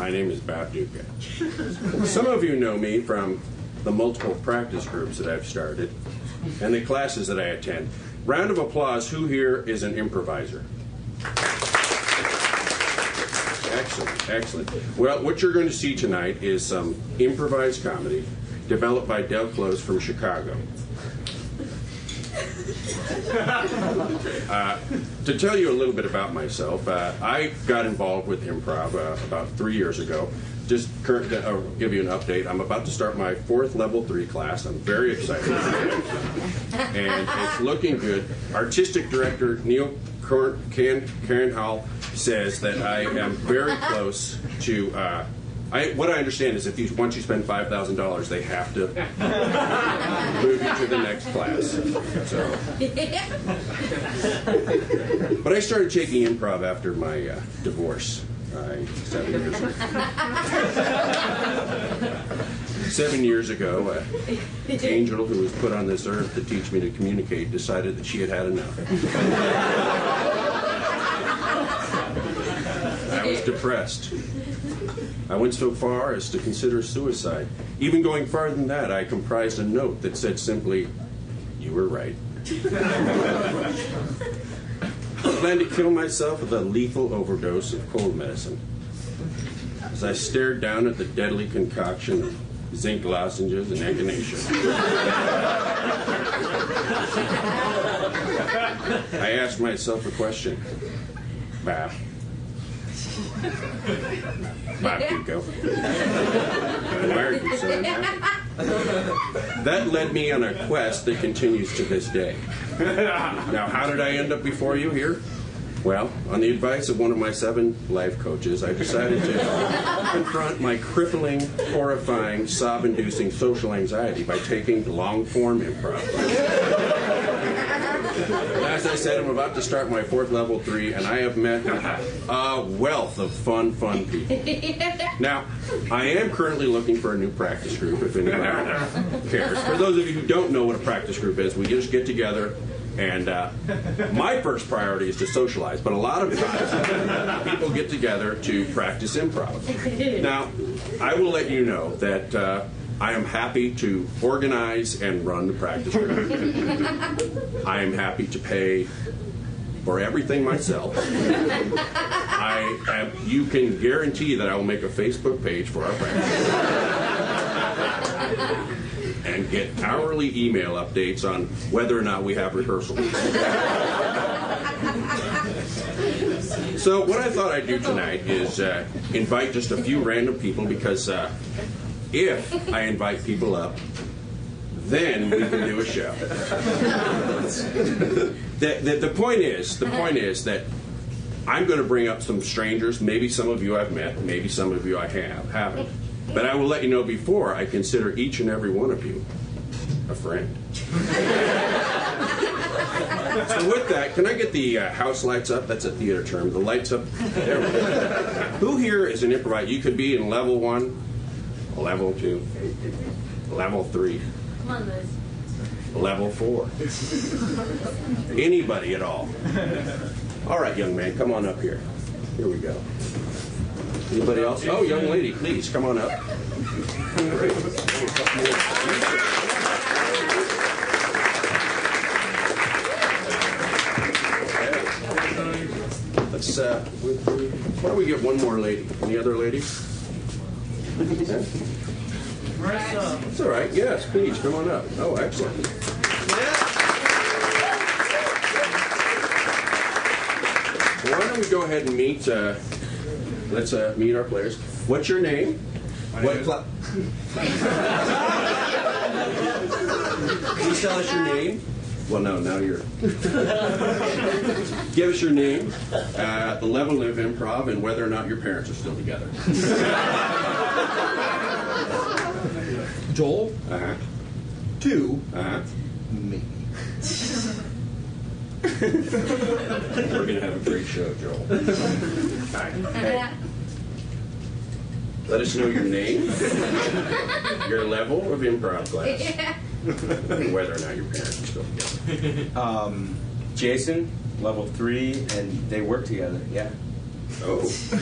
My name is Bob Duca. Some of you know me from the multiple practice groups that I've started and the classes that I attend. Round of applause, who here is an improviser? Excellent, excellent. Well, what you're going to see tonight is some improvised comedy developed by Del Close from Chicago. To tell you a little bit about myself, I got involved with improv about 3 years ago. Just I'll give you an update. I'm about to start my 4th level 3 class. I'm very excited about it. And it's looking good. Artistic director Neil Carenhall says that I am very close to... what I understand is if once you spend $5,000, they have to move you to the next class. So. But I started taking improv after my divorce 7 years ago. 7 years ago, an angel who was put on this earth to teach me to communicate decided that she had had enough. I was depressed. I went so far as to consider suicide. Even going farther than that, I comprised a note that said simply, "You were right." I planned to kill myself with a lethal overdose of cold medicine. As I stared down at the deadly concoction of zinc lozenges and echinacea, I asked myself a question. Bob Duco. Why are you so unhappy? That led me on a quest that continues to this day. Now, how did I end up before you here? Well, on the advice of one of my 7 life coaches, I decided to confront my crippling, horrifying, sob-inducing social anxiety by taking long-form improv. As I said, I'm about to start my 4th level 3, and I have met a wealth of fun people. Now, I am currently looking for a new practice group, if anyone cares. For those of you who don't know what a practice group is, we just get together, and my first priority is to socialize, but a lot of times people get together to practice improv. Now, I will let you know that I am happy to organize and run the practice group. I am happy to pay for everything myself. You can guarantee that I will make a Facebook page for our practice group and get hourly email updates on whether or not we have rehearsals. So what I thought I'd do tonight is invite just a few random people, because if I invite people up, then we can do a show. The point is that I'm going to bring up some strangers. Maybe some of you I've met, maybe some of you I haven't. But I will let you know before I consider each and every one of you a friend. So with that, can I get the house lights up? That's a theater term. The lights up. There we go. Who here is an improviser? You could be in level 1, level 2, level 3. Come on, Liz. Level 4. Anybody at all. All right, young man, come on up here. Here we go. Anybody else? Oh, young lady, please, come on up. Let's, why don't we get one more lady? Any other ladies? It's all right. Yes, please, come on up. Oh, excellent. Well, why don't we go ahead and meet, let's meet our players. What's your name? Please tell us your name. Well, no, now you're... Give us your name, the level of improv, and whether or not your parents are still together. Joel. 2. Me. We're going to have a great show, Joel. Hey. Let us know your name, your level of improv class, and whether or not your parents are still together. Jason, level 3, and they work together, yeah. Oh.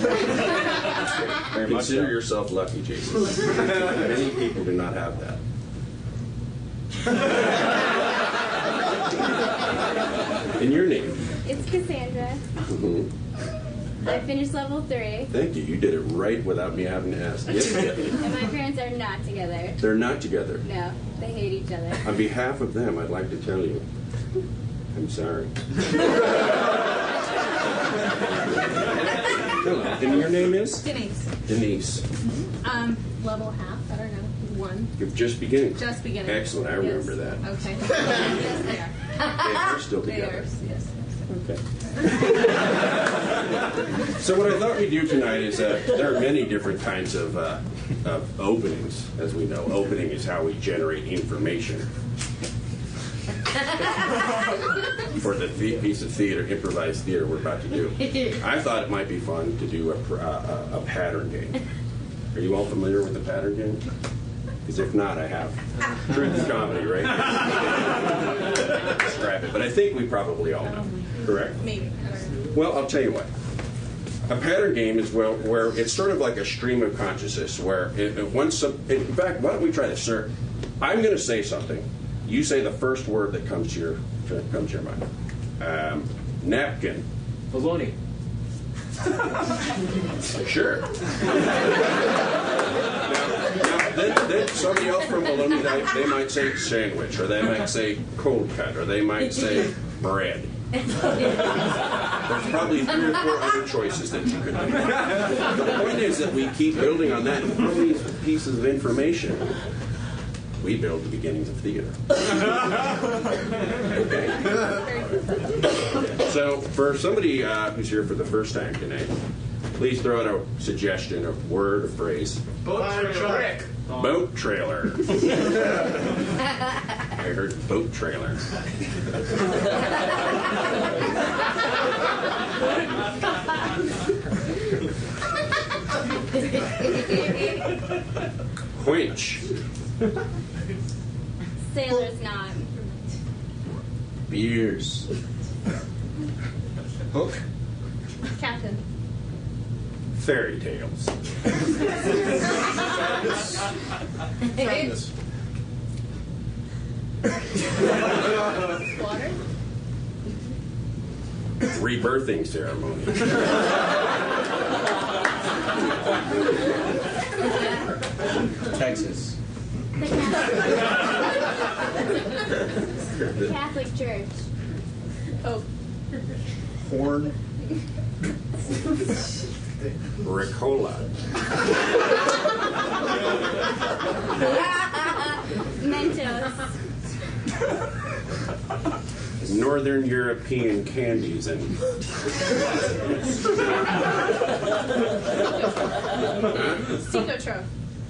Very much Consider so. yourself lucky, Jason. Many people do not have that. And your name? It's Cassandra. I finished level 3. Thank you. You did it right without me having to ask. Yes, yes. And my parents are not together. They're not together. No, they hate each other. On behalf of them, I'd like to tell you, I'm sorry. Hello. And your name is? Denise. Denise. Level half. I don't know. 1. You're just beginning. Just beginning. Excellent. I remember that. Okay. Yes, they are. They're still They together. are. Yes. Okay. So what I thought we'd do tonight is there are many different kinds of openings, as we know. Opening is how we generate information for the piece of theater, improvised theater we're about to do. I thought it might be fun to do a pattern game. Are you all familiar with the pattern game? Because if not, I have Truth and Comedy right here. Describe it. But I think we probably all know. Correct? Maybe. I don't know. Well, I'll tell you what. A pattern game is where it's sort of like a stream of consciousness. Where in fact, why don't we try this, sir? I'm going to say something. You say the first word that comes to your mind. Napkin. Bologna. Sure. Then somebody else from Bologna, they might say sandwich, or they might say cold cut, or they might say bread. There's probably 3 or 4 other choices that you could make. The point is that we keep building on that, and from these pieces of information, we build the beginnings of theater. Okay. So, for somebody who's here for the first time tonight, please throw out a suggestion, a word, a phrase. Boat trailer. Boat trailer. I heard boat trailer. Quench. Sailor's knot. Beers. Hook. Captain. Fairy tales. Sadness. Water. Rebirthing ceremony. Texas. The Catholic Church. Oh. Horn. Ricola. Mentos. Northern European candies and Psychotrope.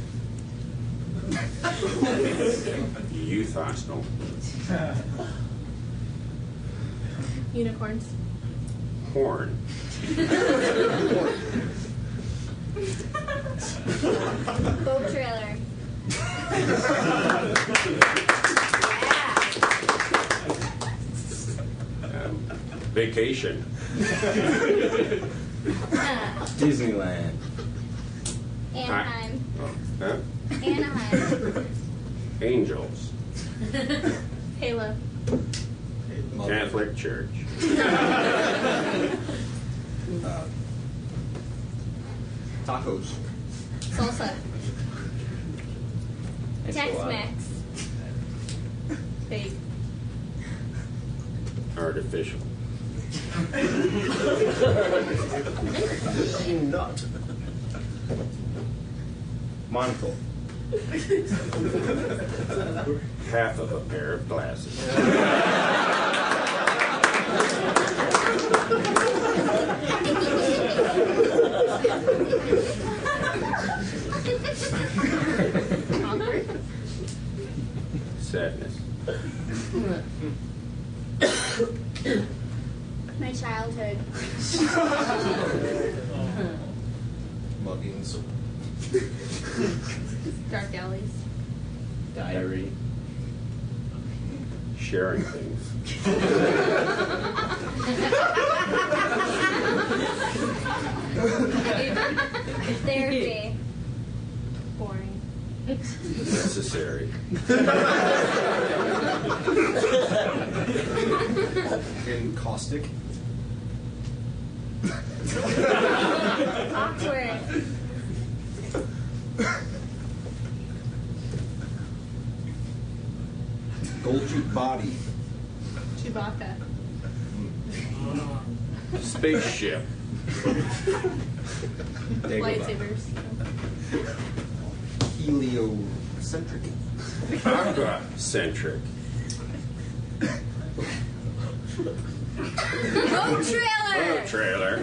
youth hostel. Unicorns. Horn. Boat trailer. Vacation. Disneyland. Anaheim. Huh? Anaheim. Angels. Halo. Catholic Church. Tacos. Salsa. Tex-Mex. Fake. Artificial. Nut. Monocle. Half of a pair of glasses. Awkward. Sadness. My childhood. Muggings. Dark alleys. Diary. Sharing things. Therapy. Boring. Necessary. Encaustic. Awkward. Golgi body. Chewbacca. Spaceship. Lightsabers. Heliocentric. Aqua-centric. Boat trailer. Oh, trailer.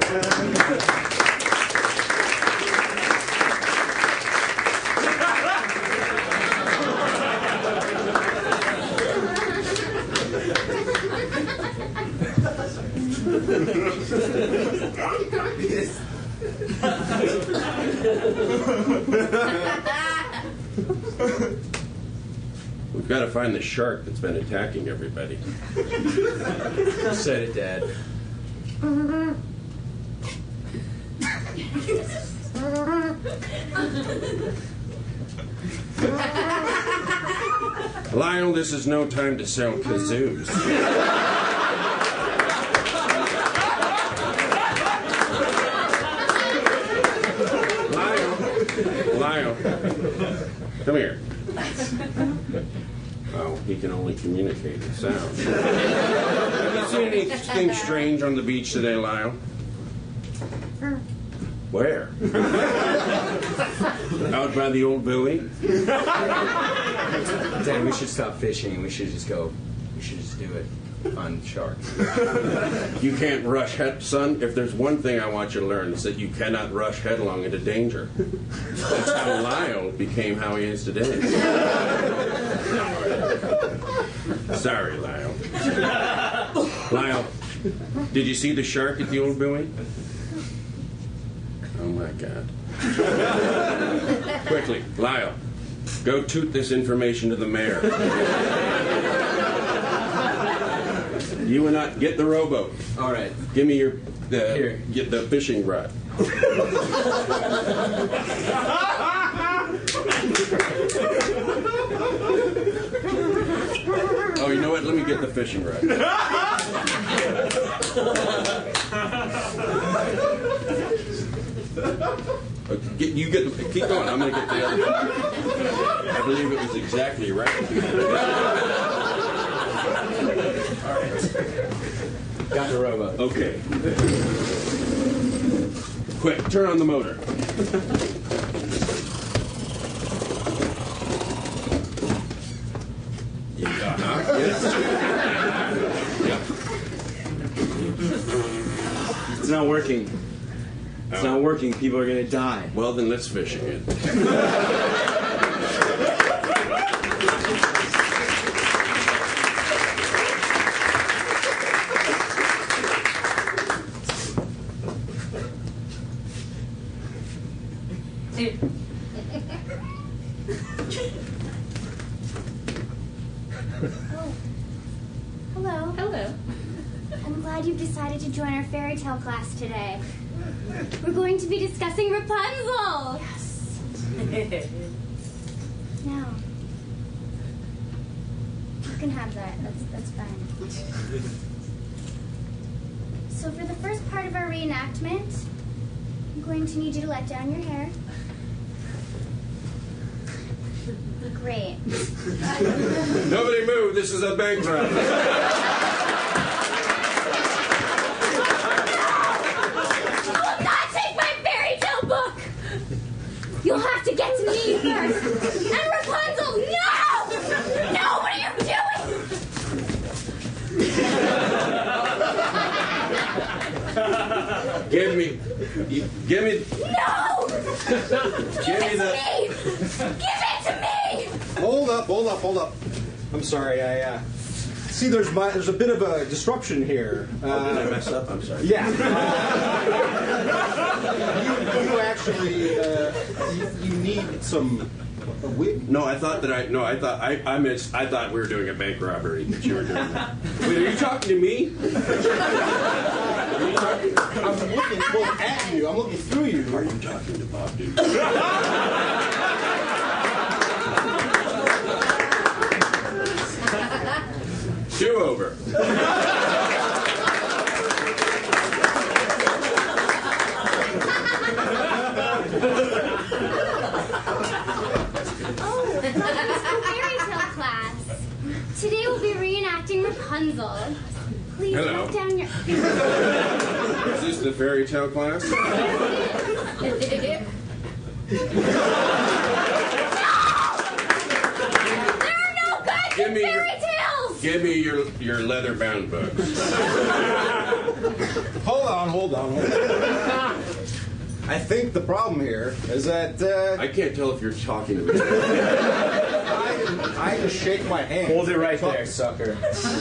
We've got to find the shark that's been attacking everybody. Said it, Dad. Lyle, this is no time to sell kazoos. Lyle, come here. Oh, he can only communicate in sound. Have you seen anything strange on the beach today, Lyle? Where? Out by the old buoy? Dad, we should stop fishing. We should just go. We should just do it. Find sharks. You can't rush son. If there's one thing I want you to learn, it's that you cannot rush headlong into danger. That's how Lyle became how he is today. Sorry, Lyle. Lyle, did you see the shark at the old buoy? Oh my God. Quickly, Lyle, go toot this information to the mayor. You and I, get the rowboat. All right. Give me your, Here. get the fishing rod. Oh, you know what? Let me get the fishing rod. You get the, keep going. I'm going to get the other one. I believe it was exactly right. Got the rowboat. Okay. Quick, turn on the motor. Yes. Yep. It's not working. It's not working. People are going to die. Well, then let's fish again. Oh. Hello. Hello. I'm glad you've decided to join our fairy tale class today. We're going to be discussing Rapunzel. Yes. Now, you can have that. That's fine. So for the first part of our reenactment, I'm going to need you to let down your hair. Great. Nobody move. This is a bank robbery. You'll have to get to me first. And Rapunzel, no! No, what are you doing? Give me. No! Give me the. Give it to me! Hold up. I'm sorry, see, there's a bit of a disruption here. Did I mess up? I'm sorry. Yeah. You actually, you need some a wig. No, I thought I thought we were doing a bank robbery. That you were doing that. Wait, are you talking to me? Are I'm looking at you. I'm looking through you. Are you talking to Bob Duke? Do-over. Fairy tale class. Today we'll be reenacting Rapunzel. Please Hello. put down your. Is this the fairy tale class? There are no goddamn Give me your- fairy tales! Give me your leather-bound books. Hold on. I think the problem here is that I can't tell if you're talking to me. I just shake my hand. Hold it right there, sucker.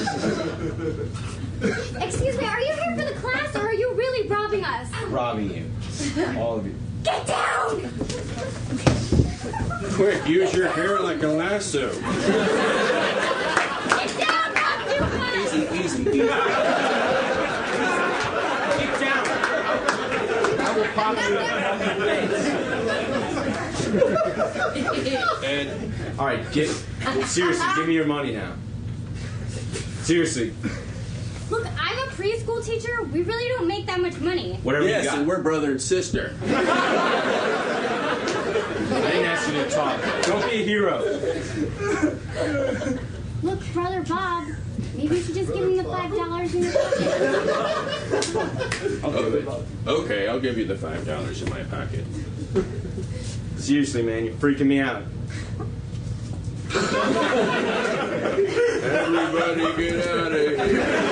Excuse me, are you here for the class or are you really robbing us? Robbing you. All of you. Get down! Quick, use your hair like a lasso. Get down, Bob Duke! Easy. Get down. I will pop you. And, all right, seriously, give me your money now. Seriously. Look, I'm a preschool teacher. We really don't make that much money. Whatever Yes, you got. and we're brother and sister. I didn't ask you to talk. Don't be a hero. Look, Brother Bob, maybe you should just give him the $5 in your pocket. I'll do it. Okay, I'll give you the $5 in my pocket. Seriously, man, you're freaking me out. Everybody get out of here.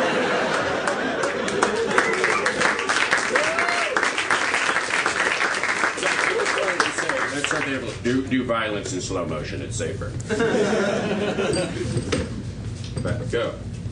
That's something able to do violence in slow motion. It's safer. But go.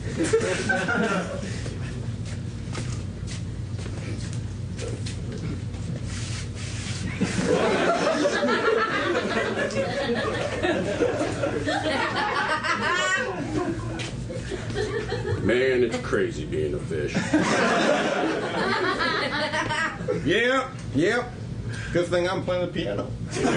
Man, it's crazy being a fish. Yep. Good thing I'm playing the piano.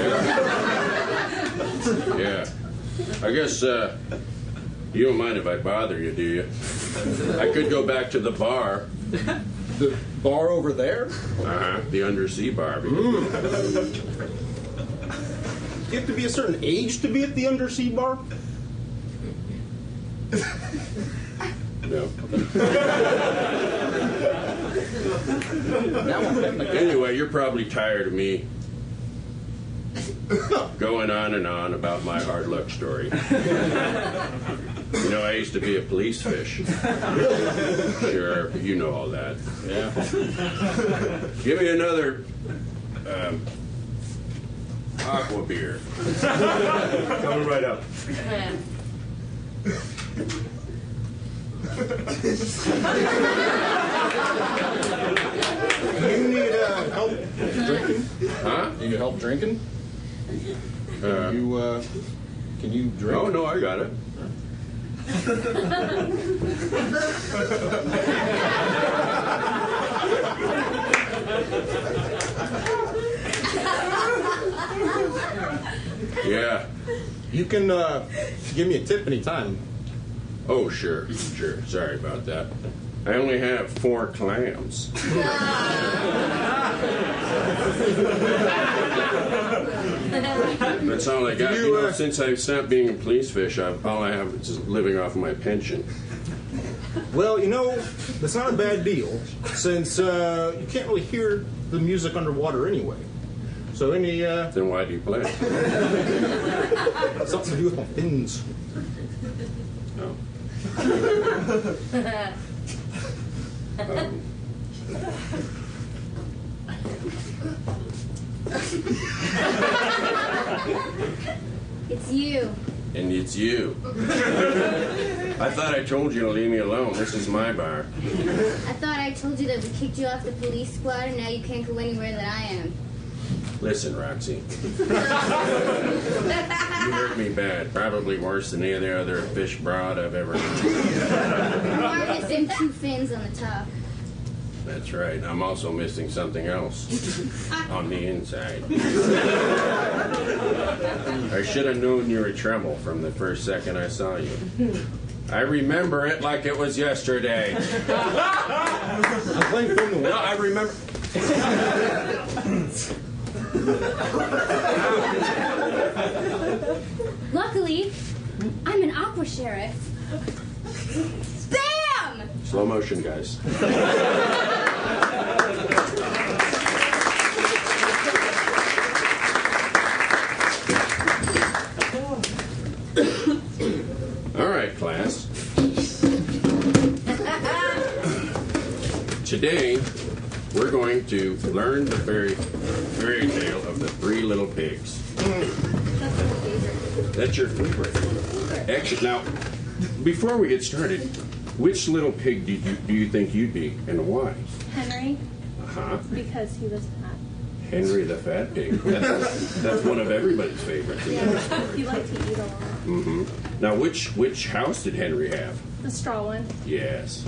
Yeah. I guess you don't mind if I bother you, do you? I could go back to the bar. The bar over there? The undersea bar. You have to be a certain age to be at the undersea bar? No. Anyway, you're probably tired of me going on and on about my hard luck story. You know, I used to be a police fish. Sure, you know all that. Yeah. Give me another aqua beer. Coming right up. You need help drinking? Huh? You need help drinking? Can you drink? Oh, no, I got it. Yeah. You can give me a tip anytime. Oh, sure. Sorry about that. I only have 4 clams. That's all I got. You know, since I stopped being a police fish, all I have is living off of my pension. Well, you know, that's not a bad deal, since you can't really hear the music underwater anyway. So any Then why do you play? something to do with my fins. No. It's you. And it's you. I thought I told you to leave me alone. This is my bar. I thought I told you that we kicked you off the police squad and now you can't go anywhere that I am. Listen, Roxy. You hurt me bad. Probably worse than any other fish broad I've ever eaten. Marcus and 2 fins on the top. That's right. I'm also missing something else on the inside. I should have known you were trouble from the first second I saw you. I remember it like it was yesterday. I'm playing from the No, I remember. Luckily, I'm an aqua sheriff. Bam! Slow motion, guys. All right, class. Today, we're going to learn the fairy tale of the Three Little Pigs. That's your favorite. Actually, now, before we get started, which little pig do you think you'd be, and why? Henry, Uh-huh. because he was fat. Henry the Fat Pig. That's one of everybody's favorites. Yeah, he liked to eat a lot. Mm-hmm. Now, which house did Henry have? The straw one. Yes.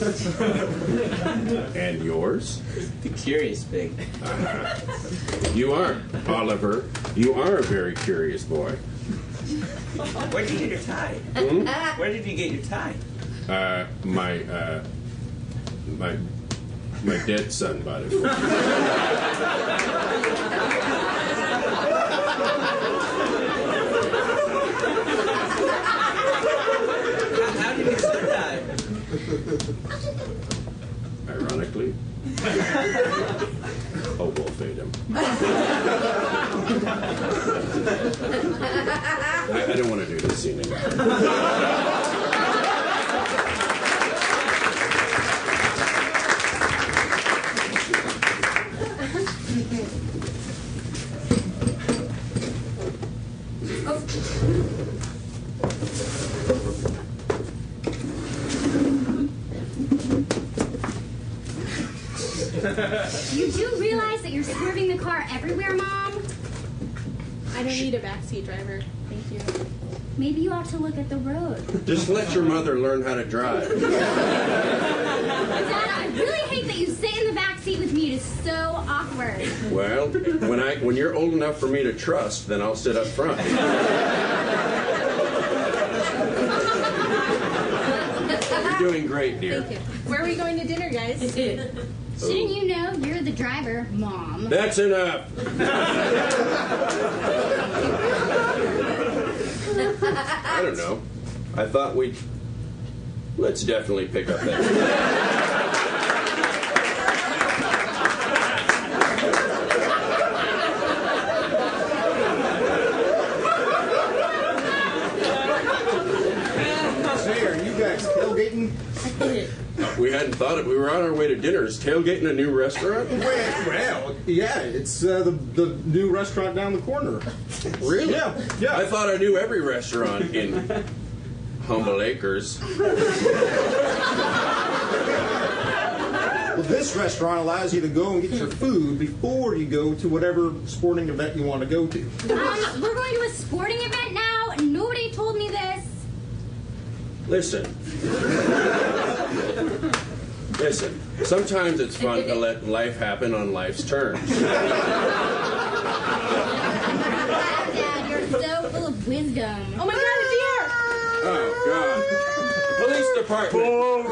And yours? The curious pig. Uh-huh. You are, Oliver. You are a very curious boy. Where did you get your tie? Hmm? Where did you get your tie? My dead son bought it for me. How did you start that? Ironically. Oh, we'll fade him. I don't want to do this scene anymore. You do realize that you're swerving the car everywhere, Mom? I don't need a backseat driver. Thank you. Maybe you ought to look at the road. Just let your mother learn how to drive. Dad, I really hate that you sit in the back seat with me. It is so awkward. Well, when you're old enough for me to trust, then I'll sit up front. You're doing great, dear. Thank you. Where are we going to dinner, guys? Shouldn't you know you're the driver, Mom? That's enough. I don't know. I thought let's definitely pick up that. Say, are you guys tailgating? We hadn't thought it. We were on our way to dinner. Is tailgating a new restaurant? Well, yeah, it's the new restaurant down the corner. Really? Yeah. I thought I knew every restaurant in Humble Acres. Well, this restaurant allows you to go and get your food before you go to whatever sporting event you want to go to. We're going to a sporting event now. Nobody told me this. Listen. Sometimes it's fun to let life happen on life's terms. Dad, you're so full of wisdom. Oh my God, it's here! Oh, God. Police department.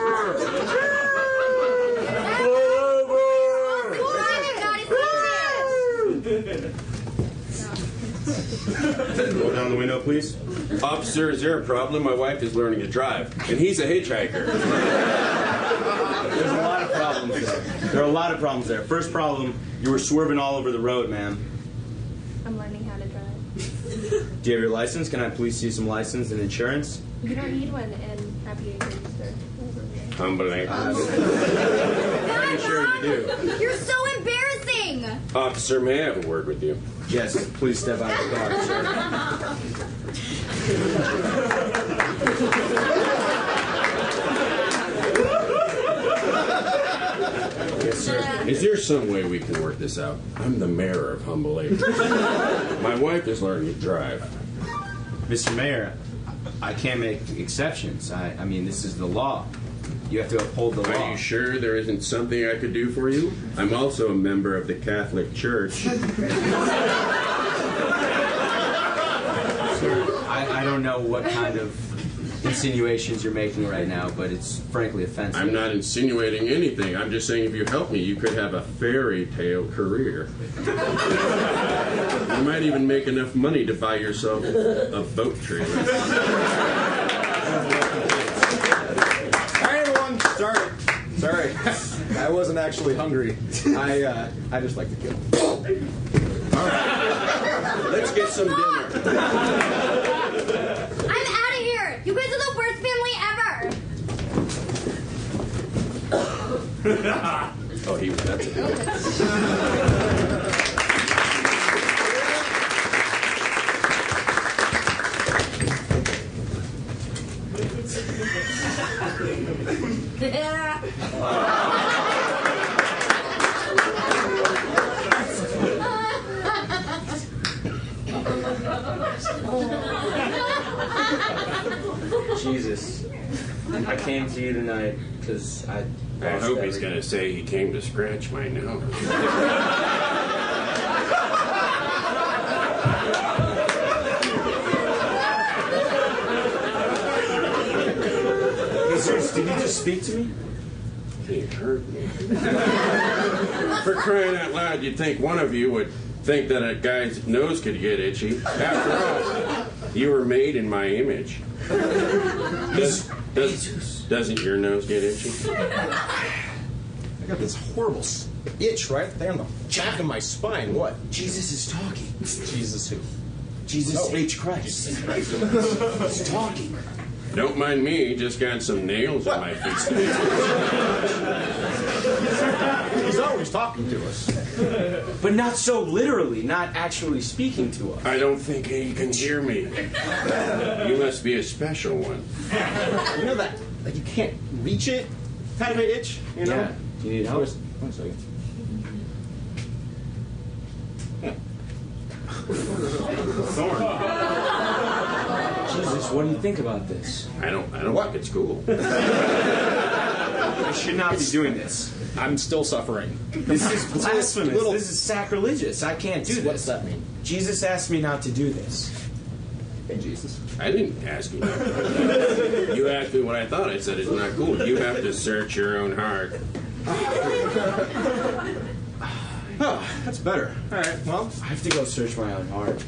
Roll down the window, please. Officer, is there a problem? My wife is learning to drive, and he's a hitchhiker. There's a lot of problems there. There are a lot of problems there. First problem, you were swerving all over the road, ma'am. I'm learning how to drive. Do you have your license? Can I please see some license and insurance? You don't need one in Happy Acres, sir. Humble Acres. Pretty sure you do. You're so embarrassing. Officer, may I have a word with you? Yes, please step out of the car, sir. Yes, sir. Is there some way we can work this out? I'm the mayor of Humble Acres. My wife is learning to drive. Mr. Mayor, I I can't make exceptions. I mean, this is the law. You have to uphold the law. Are you sure there isn't something I could do for you? I'm also a member of the Catholic Church. I don't know what kind of insinuations you're making right now, but it's frankly offensive. I'm not insinuating anything. I'm just saying if you help me, you could have a fairy tale career. You might even make enough money to buy yourself a boat trailer. All right, everyone. Sorry. I wasn't actually hungry. I just like to kill. All right. Let's get some dinner. I'm out of here. You guys are the worst family ever. Oh, that's it. Jesus, I came to you tonight because I hope he's going to say he came to scratch my nose. Jesus, did you just speak to me? He hurt me. For crying out loud, you'd think one of you would think that a guy's nose could get itchy. After all, you were made in my image. Doesn't your nose get itchy? I got this horrible itch right there on the back of my spine. What? Jesus is talking. Jesus who? Jesus H. Christ. He's talking. Don't mind me, just got some nails in my feet. He's always talking to us. But not so literally, not actually speaking to us. I don't think he can hear me. You must be a special one. You know that? Like you can't reach it? Kind of an itch, you know? Yeah. Do you need help? One second. Thorn. Jesus, what do you think about this? I don't think it's cool. I should not be doing this. I'm still suffering. This is blasphemous. Little- This is sacrilegious. I can't do this. What does that mean? Jesus asked me not to do this. Hey, Jesus. I didn't ask you that. You asked me what I thought. I said it's not cool. You have to search your own heart. Oh, that's better. All right, well. I have to go search my own heart.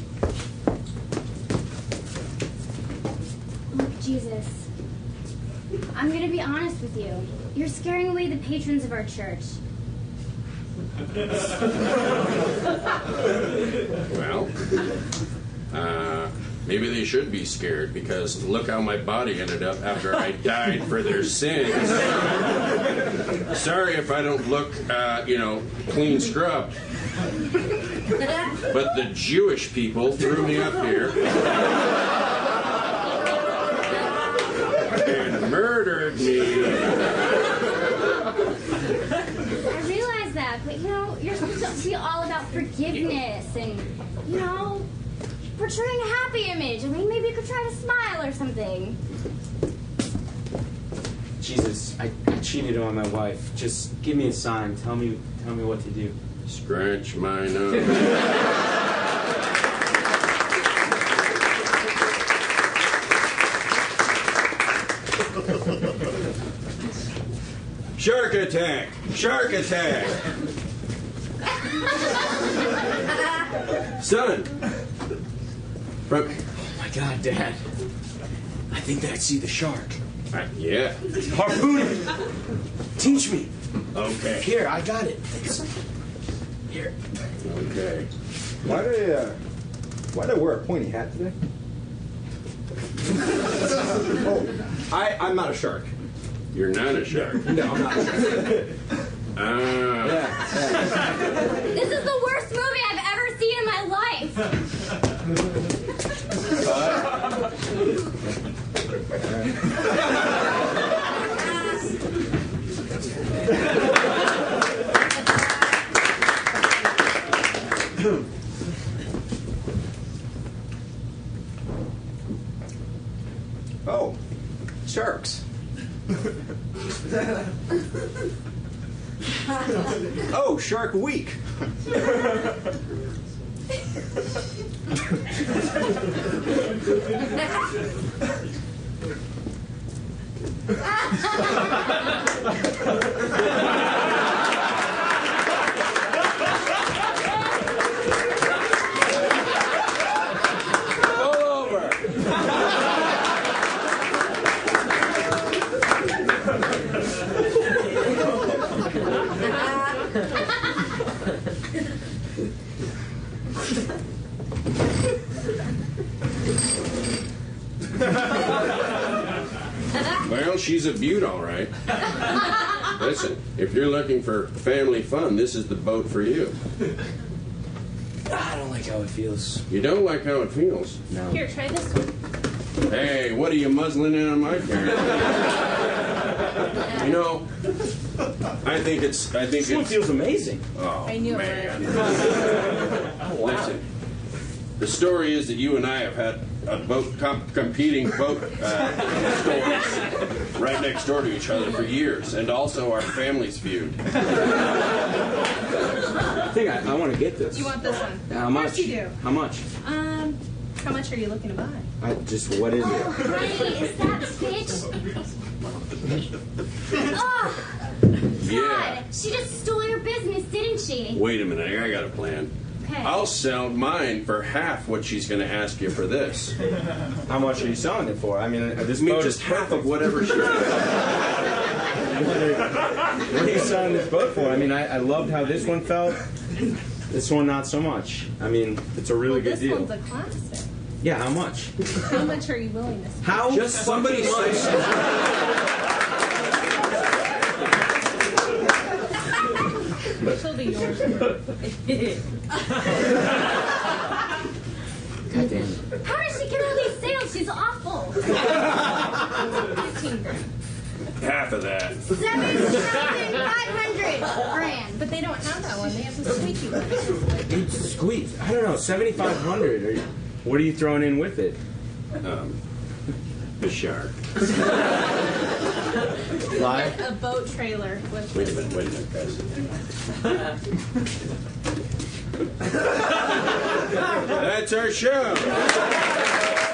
Look, Jesus, I'm going to be honest with you. You're scaring away the patrons of our church. Well, maybe they should be scared because look how my body ended up after I died for their sins. Sorry if I don't look, clean scrubbed. But the Jewish people threw me up here and murdered me. I realize that, but you're supposed to be all about forgiveness and, portraying a happy image. I mean, maybe you could try to smile or something. Jesus, I cheated on my wife. Just give me a sign. Tell me what to do. Scratch my nose. Shark attack! Shark attack! Son! Oh my God, Dad. I think I see the shark. Yeah. Harpoon it! Teach me. Okay. Here, I got it. Here. Okay. Why do I wear a pointy hat today? I'm not a shark. You're not a shark. No, I'm not a shark. Yeah. This is the worst movie I've ever seen in my life. Oh, Shark Week. All over. Well, she's a beaut, all right. Listen, if you're looking for family fun, this is the boat for you. I don't like how it feels. You don't like how it feels? No. Here, try this one. Hey, what are you muzzling in on my character? You know, I think This one it's. feels amazing. Oh, I knew it man. Oh, wow. Listen, the story is that you and I have had a competing boat stores right next door to each other for years, and also our families feud. I think I want to get this. You want this one? How Of much? course you do. How much? How much are you looking to buy? What is Oh, it? honey, is that bitch? Oh, Yeah. God. She just stole your business, didn't she? Wait a minute, I got a plan. Okay. I'll sell mine for half what she's going to ask you for this. How much are you selling it for? I mean, this I mean, boat just is half of perfect. whatever she. What are you selling this boat for? I mean, I loved how this one felt. This one, not so much. I mean, it's a really good This deal. one's a classic. Yeah, how much? How much are you willing to spend? How? Just somebody say. She'll be yours. God damn it. How does she get all these sales? She's awful. 15 grand. Half of that. 7,500 grand. But they don't have that one. They have the squeaky one. Squeeze. I don't know. 7,500. What are you throwing in with it? The shark. Live. A boat trailer with. Wait a minute, guys. That's our show.